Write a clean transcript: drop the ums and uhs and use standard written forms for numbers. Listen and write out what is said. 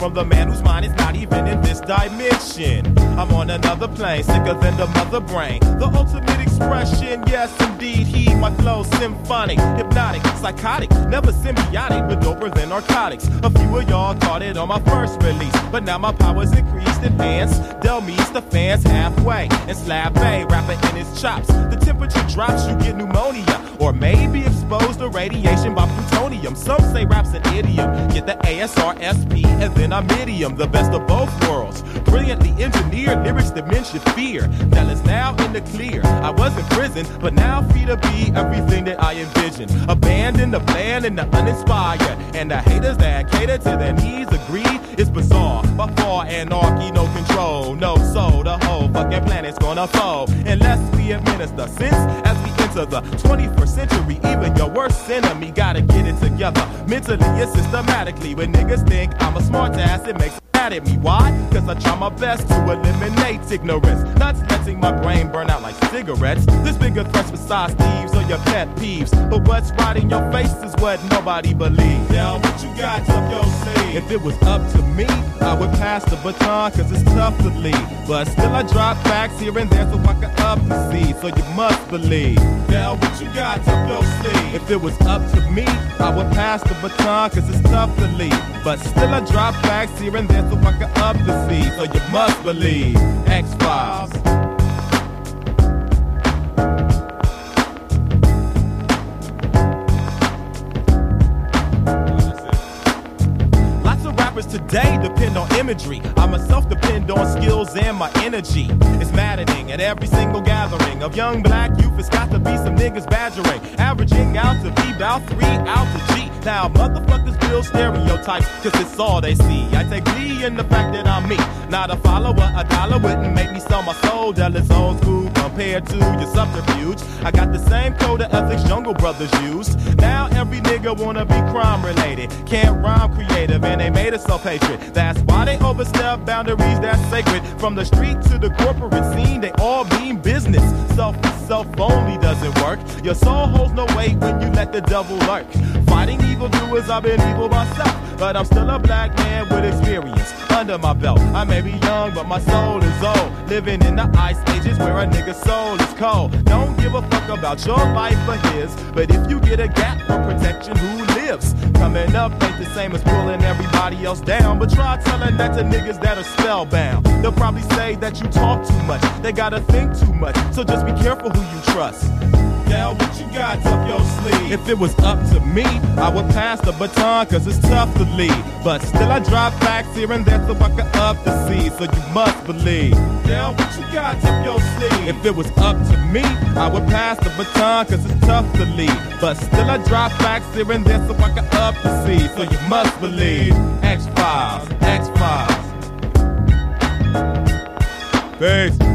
from the man whose mind is not even in this dimension. I'm on another plane, sicker than the mother brain. The ultimate expression, yes indeed, he, my flow symphonic, hypnotic, psychotic, never symbiotic, but doper than narcotics. A few of y'all caught it on my first release, but now my power's increased, enhanced. Del meets the fans halfway, and Slab A, rapper in his chops. The temperature drops, you get pneumonia, or maybe exposed to radiation by plutonium. Some say rap's an idiom, get the ASR, SP, and then I'm idiom, the best of both worlds. Brilliantly engineered lyrics that mention fear. That is now in the clear. I was in prison, but now free to be everything that I envision. Abandon the bland and the uninspired, and the haters that cater to their needs agree. It's bizarre, by far anarchy, no control, no soul. The whole fucking planet's gonna fall unless we administer sense as we enter the 21st century. Even your worst enemy gotta get it together mentally and systematically. When niggas think I'm a smart ass, it makes mad at me. Why? Cause I try my best to eliminate ignorance, not letting my brain burn out like cigarettes. There's bigger threats besides thieves or your pet peeves, but what's right in your face is what nobody believes. Now what you got up your sleeve? If it was up to me, I would pass the baton, cause it's tough to lead, but still I drop facts here and there so I can up the seed. So you must believe. Now what you got up your sleeve? If it was up to me, I would pass the baton, cause it's tough to lead, but still I drop facts here and there so I can up the seed. So you must believe. X-Files. Today depend on imagery. I myself depend on skills and my energy. It's maddening at every single gathering of young black youth. It's got to be some niggas badgering, averaging out to be about 3 out to G. Now motherfuckers build stereotypes, cause it's all they see. I take glee in the fact that I'm me, not a follower. A dollar wouldn't make me sell my soul. That is old school compared to your subterfuge. I got the same code of ethics Jungle Brothers used. Now every nigga wanna be crime related, can't rhyme creative, and they made us self-hatred. That's why they overstep boundaries that's sacred. From the street to the corporate scene, they all mean business. Self only doesn't work. Your soul holds no weight when you let the devil lurk. Fighting evildoers, I've been evil myself, but I'm still a black man with experience under my belt. I may be young, but my soul is old, living in the ice ages where a nigga's soul is cold. Don't give a fuck about your life or his, but if you get a gap for protection, who lives? Coming up ain't the same as pulling everybody else down, but try telling that to niggas that are spellbound. They'll probably say that you talk too much, they gotta think too much, so just be careful who you trust. Now what you got up your sleeve? If it was up to me, I would pass the baton, cause it's tough to lead, but still I drop facts here and there so I can up the seed. So you must believe. Now what you got up your sleeve? If it was up to me, I would pass the baton, cause it's tough to lead, but still I drop facts here and there so I can up the seed. So you must believe. X-Files, X-Files. Peace.